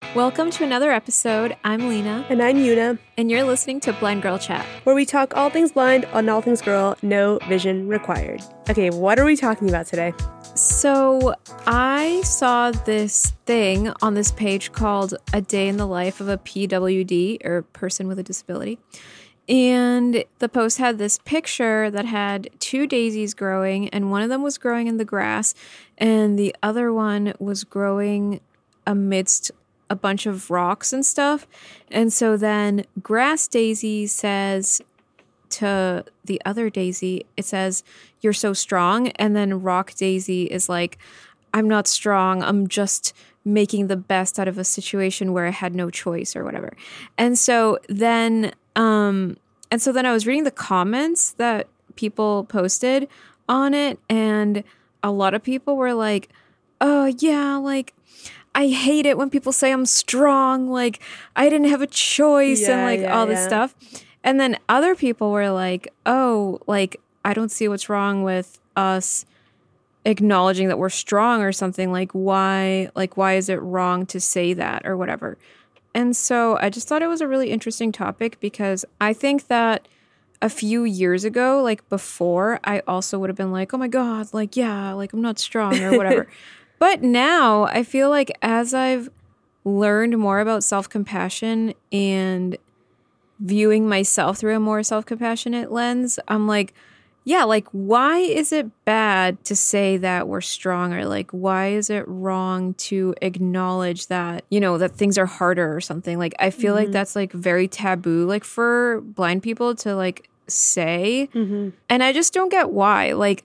Welcome to another episode. I'm Lena. And I'm Yuna. And you're listening to Blind Girl Chat, where we talk all things blind on all things girl, no vision required. Okay, what are we talking about today? So I saw this thing on this page called A Day in the Life of a PWD, or Person with a Disability. And the post had this picture that had two daisies growing, and one of them was growing in the grass, and the other one was growing amidst a bunch of rocks and stuff. And so then Grass Daisy says to the other daisy, it says, "You're so strong." And then Rock Daisy is like, "I'm not strong. I'm just making the best out of a situation where I had no choice," or whatever. And so then I was reading the comments that people posted on it, and a lot of people were like, "Oh yeah, like, I hate it when people say I'm strong, like, I didn't have a choice," and all this stuff. And then other people were like, "Oh, like, I don't see what's wrong with us acknowledging that we're strong or something. Like, why is it wrong to say that or whatever?" And so I just thought it was a really interesting topic, because I think that a few years ago, like before, I also would have been like, "Oh my God, like, yeah, like, I'm not strong," or whatever. But now I feel like as I've learned more about self-compassion and viewing myself through a more self-compassionate lens, I'm like, yeah, like, why is it bad to say that we're strong? Or like, why is it wrong to acknowledge that, you know, that things are harder or something? Like, I feel like that's like very taboo, like for blind people to like say. And I just don't get why. Like,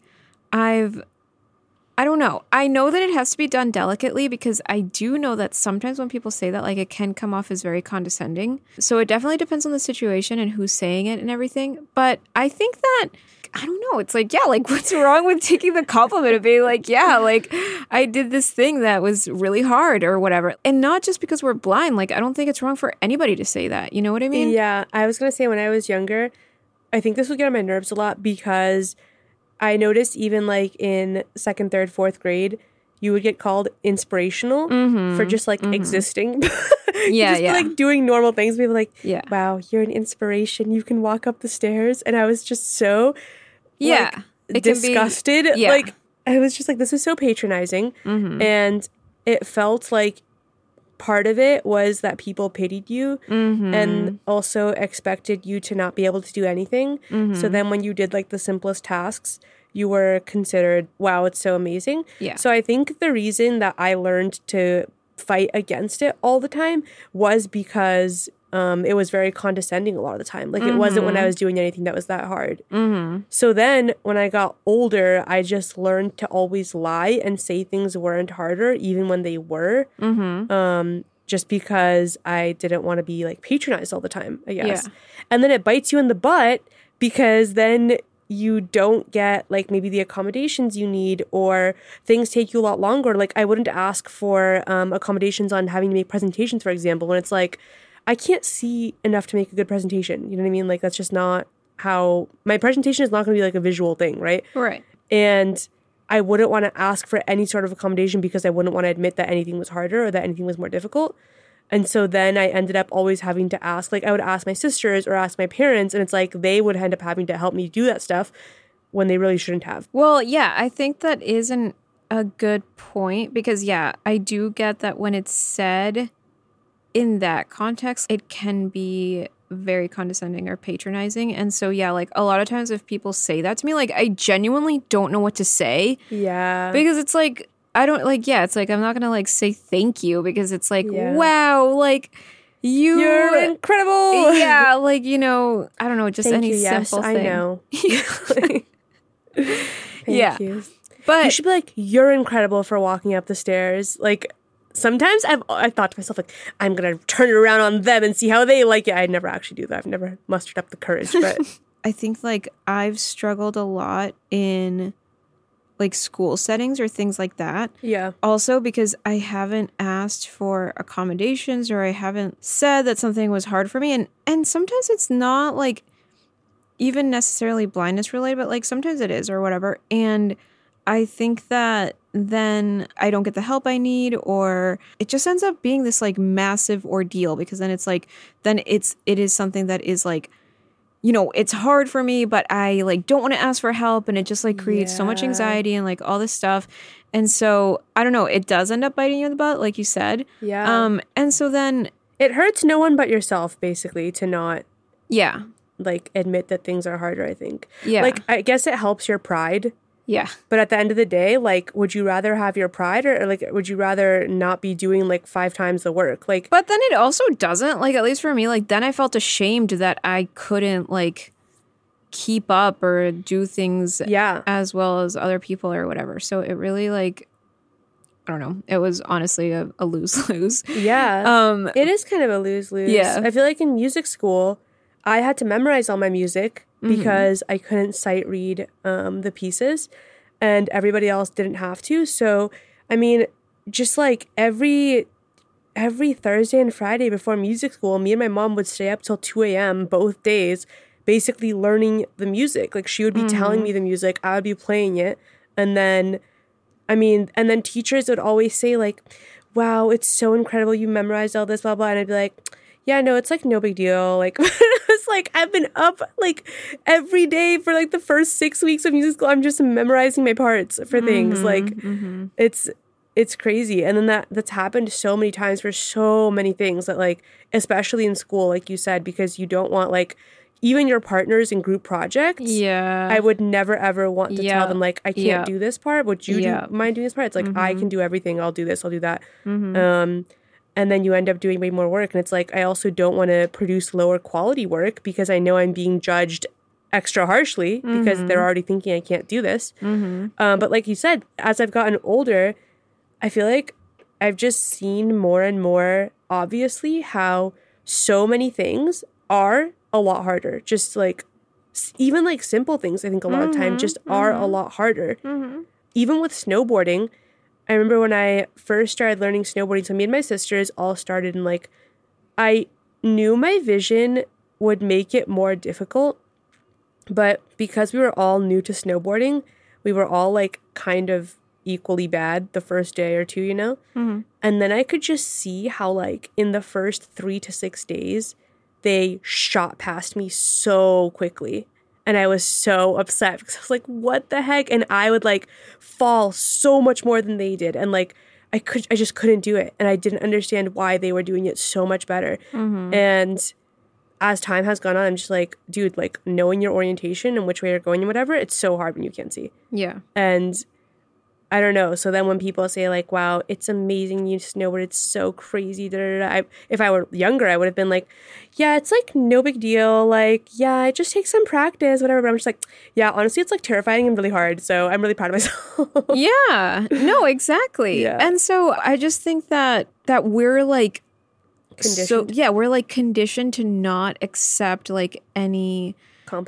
I don't know. I know that it has to be done delicately, because I do know that sometimes when people say that, like, it can come off as very condescending. So it definitely depends on the situation and who's saying it and everything. But I think that, I don't know, it's like, yeah, like, what's wrong with taking the compliment and being like, yeah, like, I did this thing that was really hard or whatever. And not just because we're blind. Like, I don't think it's wrong for anybody to say that. You know what I mean? Yeah, I was going to say, when I was younger, I think this would get on my nerves a lot, because I noticed even like in 2nd, 3rd, 4th grade, you would get called inspirational for just like existing. Like doing normal things. People like, "Wow, you're an inspiration. You can walk up the stairs." And I was just so disgusted. Like, I was just like, this is so patronizing. And it felt like part of it was that people pitied you and also expected you to not be able to do anything. So then when you did like the simplest tasks, you were considered, wow, it's so amazing. So I think the reason that I learned to fight against it all the time was because it was very condescending a lot of the time. Like, it wasn't when I was doing anything that was that hard. So then when I got older, I just learned to always lie and say things weren't harder, even when they were. Just because I didn't want to be like patronized all the time, I guess. And then it bites you in the butt, because then you don't get like maybe the accommodations you need, or things take you a lot longer. Like, I wouldn't ask for accommodations on having to make presentations, for example, when it's like, I can't see enough to make a good presentation. You know what I mean? Like, that's just not how my presentation is not going to be like a visual thing, right? Right. And I wouldn't want to ask for any sort of accommodation, because I wouldn't want to admit that anything was harder or that anything was more difficult. And so then I ended up always having to ask, like, I would ask my sisters or ask my parents, and it's like they would end up having to help me do that stuff when they really shouldn't have. Well, yeah, I think that isn't a good point, because, yeah, I do get that when it's said in that context, it can be very condescending or patronizing. And so, yeah, like, a lot of times if people say that to me, like, I genuinely don't know what to say. Yeah. Because it's like, I don't, like, yeah, it's like, I'm not going to, like, say thank you, because it's like, wow, like, you're incredible. Yeah, like, you know, I don't know, just thank any you, simple thing. I know. Thank you. But you should be like, "You're incredible for walking up the stairs." Like, sometimes I've thought to myself, like, I'm going to turn it around on them and see how they like it. I never actually do that. I've never mustered up the courage, but I think, like, I've struggled a lot in, like, school settings or things like that. Yeah. Also because I haven't asked for accommodations, or I haven't said that something was hard for me. And sometimes it's not, like, even necessarily blindness related, but, like, sometimes it is or whatever. And I think that then I don't get the help I need, or it just ends up being this like massive ordeal, because then it's like, it is something that is like, you know, it's hard for me, but I like don't want to ask for help, and it just like creates so much anxiety and like all this stuff. And so I don't know, it does end up biting you in the butt, like you said. Yeah. And so then it hurts no one but yourself, basically, to not like admit that things are harder, I think. Yeah. Like, I guess it helps your pride. Yeah. But at the end of the day, like, would you rather have your pride, or like, would you rather not be doing like 5 times the work? Like, but then it also doesn't, like, at least for me, like, then I felt ashamed that I couldn't like keep up or do things as well as other people or whatever. So it really like, I don't know. It was honestly a lose-lose. Yeah. It is kind of a lose-lose. Yeah. I feel like in music school, I had to memorize all my music because I couldn't sight read the pieces, and everybody else didn't have to. So, I mean, just like every Thursday and Friday before music school, me and my mom would stay up till 2 a.m. both days, basically learning the music. Like, she would be telling me the music, I would be playing it, and then teachers would always say like, wow, it's so incredible you memorized all this, blah, blah. And I'd be like, yeah, no, it's like no big deal. Like, it's like I've been up like every day for like the first 6 weeks of music school. I'm just memorizing my parts for things. Like, it's crazy. And then that's happened so many times for so many things that, like, especially in school, like you said, because you don't want like, even your partners in group projects, I would never, ever want to tell them, like, I can't do this part. Would you mind doing this part? It's like, I can do everything. I'll do this. I'll do that. And then you end up doing way more work. And it's like, I also don't want to produce lower quality work because I know I'm being judged extra harshly because they're already thinking I can't do this. But like you said, as I've gotten older, I feel like I've just seen more and more, obviously, how so many things are a lot harder. Just like, even like simple things, I think a lot of time just are a lot harder. Even with snowboarding, I remember when I first started learning snowboarding, so me and my sisters all started, and like, I knew my vision would make it more difficult, but because we were all new to snowboarding, we were all like kind of equally bad the first day or two, you know? And then I could just see how like in the first 3 to 6 days, they shot past me so quickly. And I was so upset because I was like, what the heck? And I would like fall so much more than they did. And like, I just couldn't do it. And I didn't understand why they were doing it so much better. And as time has gone on, I'm just like, dude, like, knowing your orientation and which way you're going and whatever, it's so hard when you can't see. Yeah. And I don't know. So then when people say like, wow, it's amazing you snowboard, it's so crazy. If I were younger, I would have been like, yeah, it's like no big deal. Like, yeah, it just takes some practice, whatever. But I'm just like, yeah, honestly, it's like terrifying and really hard. So I'm really proud of myself. Yeah, no, exactly. Yeah. And so I just think that we're like, Conditioned. we're like conditioned to not accept like any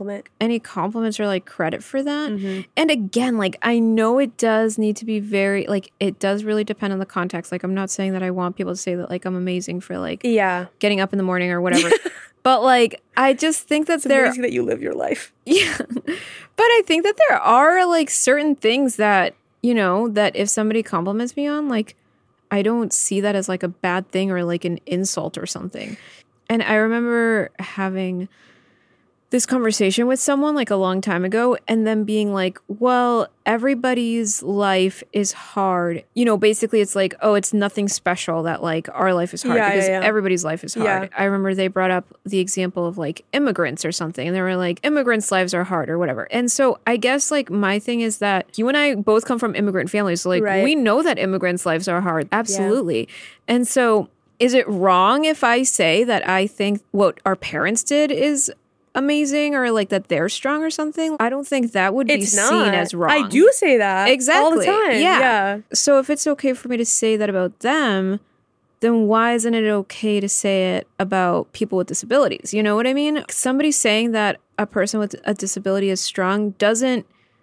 compliments or like credit for that. And again, like, I know it does need to be very, like, it does really depend on the context. Like, I'm not saying that I want people to say that like I'm amazing for like getting up in the morning or whatever. But like, I just think that it's amazing that you live your life. Yeah. But I think that there are like certain things that, you know, that if somebody compliments me on, like, I don't see that as like a bad thing or like an insult or something. And I remember having this conversation with someone like a long time ago and then being like, well, everybody's life is hard. You know, basically it's like, oh, it's nothing special that like our life is hard because everybody's life is hard. I remember they brought up the example of like immigrants or something, and they were like, immigrants' lives are hard or whatever. And so I guess like my thing is that you and I both come from immigrant families. So like we know that immigrants' lives are hard. Absolutely. And so is it wrong if I say that I think what our parents did is amazing or like that they're strong or something? I don't think that would be seen as wrong. I do say that exactly all the time. Yeah. So if it's okay for me to say that about them, then why isn't it okay to say it about people with disabilities? You know what I mean? Somebody saying that a person with a disability is strong doesn't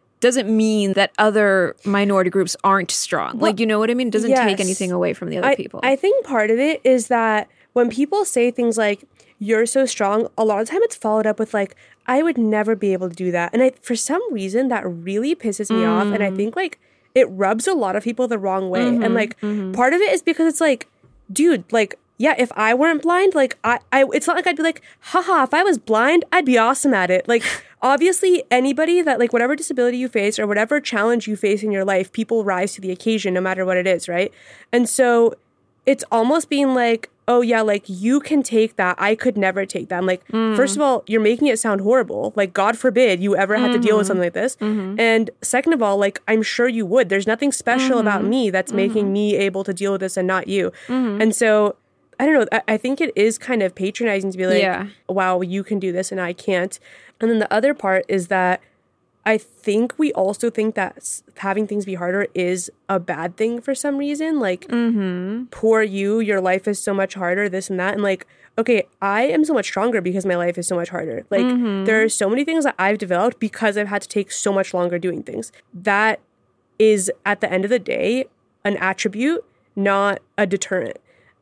mean that other minority groups aren't strong. Well, like, you know what I mean? It doesn't take anything away from the other people. I think part of it is that when people say things like, you're so strong, a lot of the time it's followed up with like, I would never be able to do that. And for some reason that really pisses me off. And I think like it rubs a lot of people the wrong way. And like part of it is because it's like, dude, like, yeah, if I weren't blind, like I it's not like I'd be like, haha, if I was blind, I'd be awesome at it. Like obviously anybody that like whatever disability you face or whatever challenge you face in your life, people rise to the occasion no matter what it is, right? And so it's almost being like, oh yeah, like you can take that. I could never take that. I'm like, first of all, you're making it sound horrible. Like God forbid you ever had to deal with something like this. And second of all, like I'm sure you would. There's nothing special about me that's making me able to deal with this and not you. And so I don't know. I think it is kind of patronizing to be like, wow, you can do this and I can't. And then the other part is that I think we also think that having things be harder is a bad thing for some reason. Like, poor you, your life is so much harder, this and that. And like, okay, I am so much stronger because my life is so much harder. Like, there are so many things that I've developed because I've had to take so much longer doing things. That is, at the end of the day, an attribute, not a deterrent.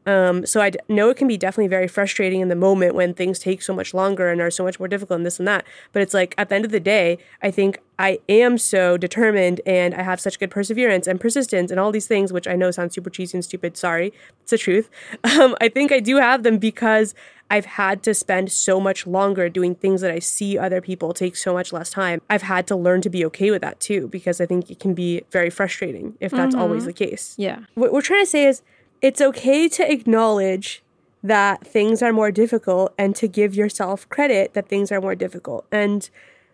So I know it can be definitely very frustrating in the moment when things take so much longer and are so much more difficult and this and that. But it's like at the end of the day, I think I am so determined and I have such good perseverance and persistence and all these things, which I know sound super cheesy and stupid. Sorry, it's the truth. I think I do have them because I've had to spend so much longer doing things that I see other people take so much less time. I've had to learn to be okay with that too, because I think it can be very frustrating if that's always the case. Yeah. What we're trying to say is, it's okay to acknowledge that things are more difficult and to give yourself credit that things are more difficult. And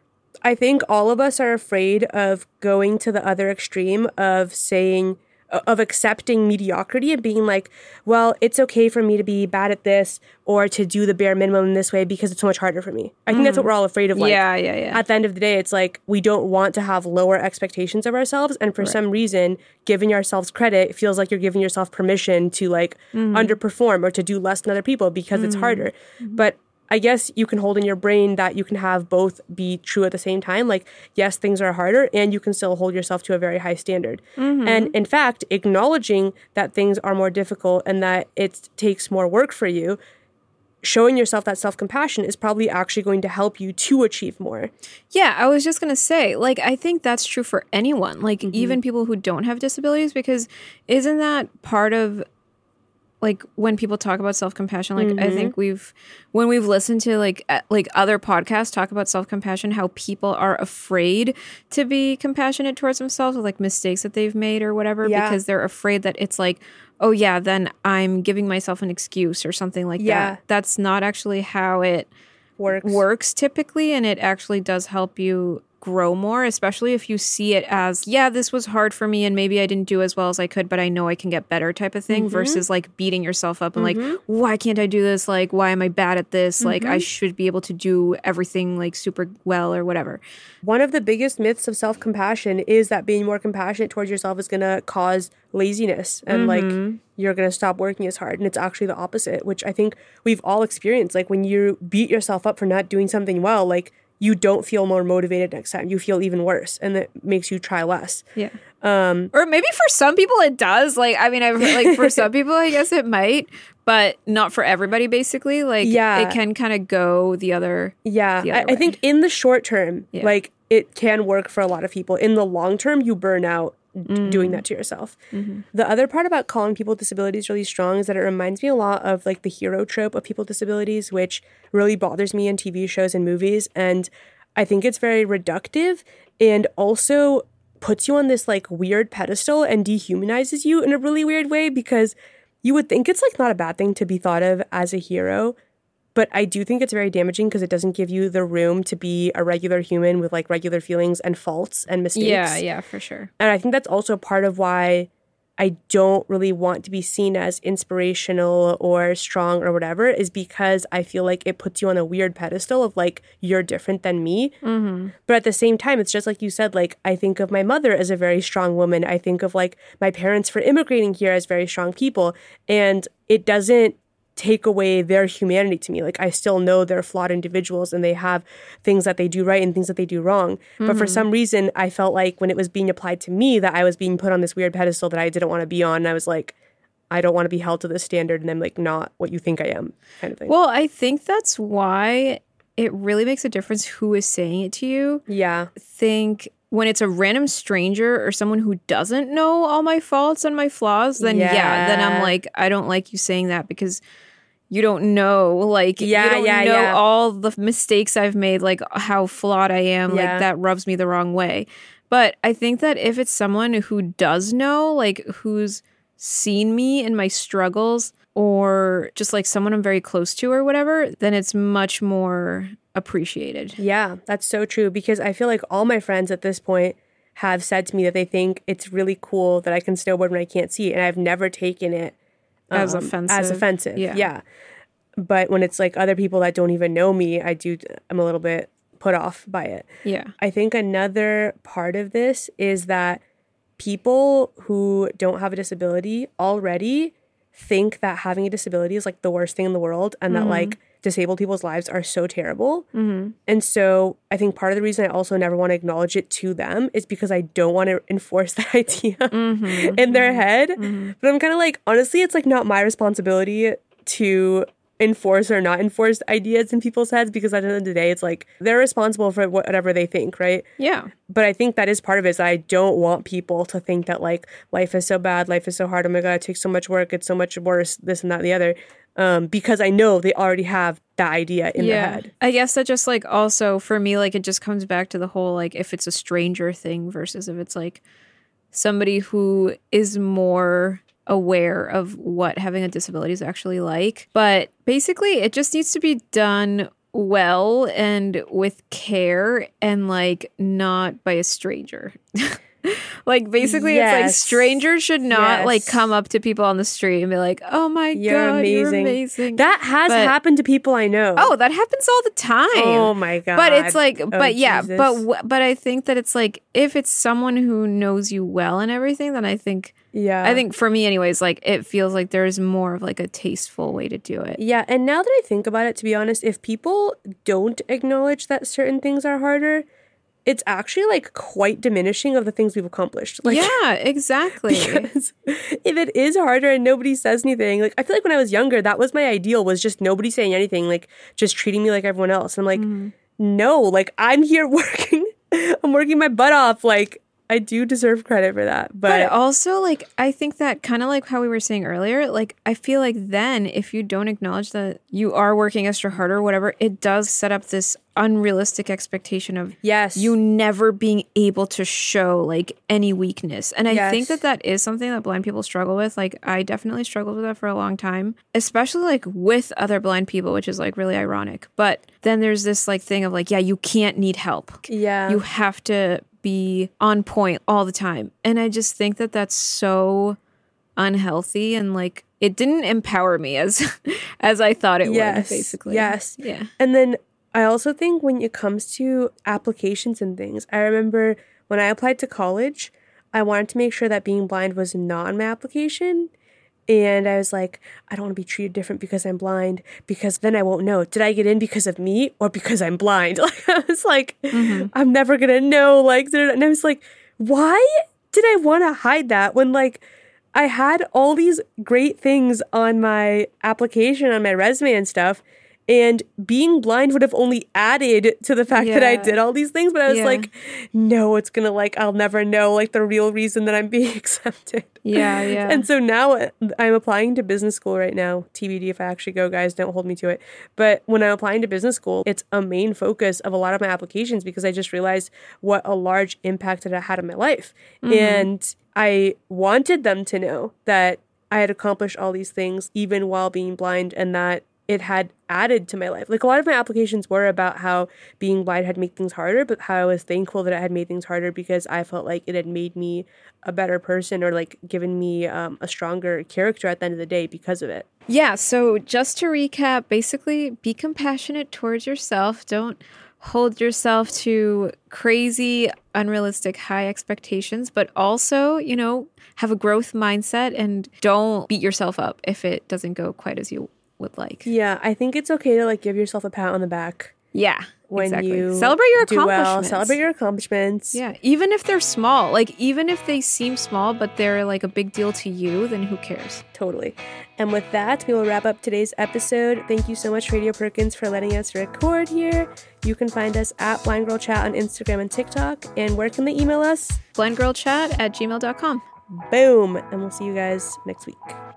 I think all of us are afraid of going to the other extreme of saying, of accepting mediocrity and being like, well, it's okay for me to be bad at this or to do the bare minimum in this way because it's so much harder for me. I think that's what we're all afraid of. Like, Yeah. At the end of the day, it's like we don't want to have lower expectations of ourselves. And for some reason, giving ourselves credit feels like you're giving yourself permission to like underperform or to do less than other people because it's harder. But I guess you can hold in your brain that you can have both be true at the same time. Like, yes, things are harder and you can still hold yourself to a very high standard. And in fact, acknowledging that things are more difficult and that it takes more work for you, showing yourself that self-compassion is probably actually going to help you to achieve more. Yeah, I was just going to say, like, I think that's true for anyone, like even people who don't have disabilities, because isn't that part of like when people talk about self-compassion, like I think when we've listened to like other podcasts talk about self-compassion, how people are afraid to be compassionate towards themselves with like mistakes that they've made or whatever, because they're afraid that it's like, oh yeah, then I'm giving myself an excuse or something like that. That's not actually how it works typically, and it actually does help you grow more, especially if you see it as, yeah, this was hard for me and maybe I didn't do as well as I could, but I know I can get better type of thing, versus like beating yourself up and like, why can't I do this? Like, why am I bad at this? Like, I should be able to do everything like super well or whatever. One of the biggest myths of self-compassion is that being more compassionate towards yourself is going to cause laziness and like you're going to stop working as hard. And it's actually the opposite, which I think we've all experienced. Like when you beat yourself up for not doing something well, like you don't feel more motivated next time. You feel even worse, and that makes you try less. Yeah. Or maybe for some people it does. Like, I mean, I've like for some people, I guess it might, but not for everybody. Basically, like, it can kind of go the other. Yeah, I think in the short term, like it can work for a lot of people. In the long term, you burn out doing that to yourself. The other part about calling people with disabilities really strong is that it reminds me a lot of like the hero trope of people with disabilities, which really bothers me in TV shows and movies. And I think it's very reductive and also puts you on this like weird pedestal and dehumanizes you in a really weird way, because you would think it's like not a bad thing to be thought of as a hero. But I do think it's very damaging because it doesn't give you the room to be a regular human with like regular feelings and faults and mistakes. Yeah, for sure. And I think that's also part of why I don't really want to be seen as inspirational or strong or whatever, is because I feel like it puts you on a weird pedestal of like, you're different than me. But at the same time, it's just like you said, like I think of my mother as a very strong woman. I think of like my parents for immigrating here as very strong people. And it doesn't take away their humanity to me. Like I still know they're flawed individuals and they have things that they do right and things that they do wrong. But for some reason, I felt like when it was being applied to me that I was being put on this weird pedestal that I didn't want to be on. And I was like, I don't want to be held to this standard, and I'm like not what you think I am, kind of thing. Well, I think that's why it really makes a difference who is saying it to you. Yeah. Think when it's a random stranger or someone who doesn't know all my faults and my flaws, then then I'm like, I don't like you saying that because you don't know, like, you don't know all the mistakes I've made, like how flawed I am, like that rubs me the wrong way. But I think that if it's someone who does know, like who's seen me and my struggles, or just like someone I'm very close to or whatever, then it's much more appreciated. Yeah, that's so true, because I feel like all my friends at this point have said to me that they think it's really cool that I can snowboard when I can't see, and I've never taken it as offensive. Yeah. But when it's like other people that don't even know me, I'm a little bit put off by it. Yeah. I think another part of this is that people who don't have a disability already think that having a disability is like the worst thing in the world, and that like disabled people's lives are so terrible. And so I think part of the reason I also never want to acknowledge it to them is because I don't want to enforce that idea in their head. But I'm kind of like, honestly, it's like not my responsibility to enforce or not enforce ideas in people's heads, because at the end of the day, it's like they're responsible for whatever they think, right? Yeah. But I think that is part of it, is I don't want people to think that like life is so bad, life is so hard, oh my God, it takes so much work, it's so much worse, this and that and the other. Because I know they already have that idea in their head. I guess that just like also for me, like it just comes back to the whole like if it's a stranger thing versus if it's like somebody who is more aware of what having a disability is actually like. But basically it just needs to be done well and with care and like not by a stranger. Like basically it's like strangers should not like come up to people on the street and be like, oh my God, you're amazing. That has happened to people I know. Oh, that happens all the time. Oh my God. But it's like, Jesus. but I think that it's like, if it's someone who knows you well and everything, then I think for me anyways, like it feels like there's more of like a tasteful way to do it. Yeah. And now that I think about it, to be honest, if people don't acknowledge that certain things are harder, it's actually like quite diminishing of the things we've accomplished. Like, yeah, exactly. Because if it is harder and nobody says anything, like I feel like when I was younger, that was my ideal, was just nobody saying anything, like just treating me like everyone else. And I'm like, no, like I'm here working. I'm working my butt off. Like I do deserve credit for that. But also like, I think that kind of like how we were saying earlier, like I feel like then if you don't acknowledge that you are working extra hard or whatever, it does set up this unrealistic expectation of you never being able to show like any weakness. And I think that is something that blind people struggle with. Like I definitely struggled with that for a long time, especially like with other blind people, which is like really ironic. But then there's this like thing of like, you can't need help. Yeah. You have to be on point all the time. And I just think that that's so unhealthy, and like it didn't empower me as I thought it would, basically. Yes. Yeah. And then I also think when it comes to applications and things, I remember when I applied to college, I wanted to make sure that being blind was not on my application. And I was like, I don't want to be treated different because I'm blind, because then I won't know. Did I get in because of me or because I'm blind? Like I was like, I'm never going to know. Like, and I was like, why did I want to hide that when like I had all these great things on my application, on my resume and stuff? And being blind would have only added to the fact that I did all these things. But I was like, no, it's going to like, I'll never know like the real reason that I'm being accepted. Yeah. And so now I'm applying to business school right now. TBD if I actually go, guys, don't hold me to it. But when I'm applying to business school, it's a main focus of a lot of my applications, because I just realized what a large impact that it had on my life. And I wanted them to know that I had accomplished all these things even while being blind, and that it had added to my life. Like a lot of my applications were about how being blind had made things harder, but how I was thankful that it had made things harder because I felt like it had made me a better person, or like given me a stronger character at the end of the day because of it. Yeah. So just to recap, basically be compassionate towards yourself. Don't hold yourself to crazy, unrealistic, high expectations, but also, have a growth mindset and don't beat yourself up if it doesn't go quite as you would like. Yeah, I think it's okay to like give yourself a pat on the back Yeah. When exactly. you celebrate your do well, accomplishments. celebrate your accomplishments. Yeah. Even if they're small, like even if they seem small, but they're like a big deal to you, then who cares? Totally. And with that, we will wrap up today's episode. Thank you so much, Radio Perkins, for letting us record here. You can find us at Blind Girl Chat on Instagram and TikTok. And where can they email us? blindgirlchat@gmail.com. Boom. And we'll see you guys next week.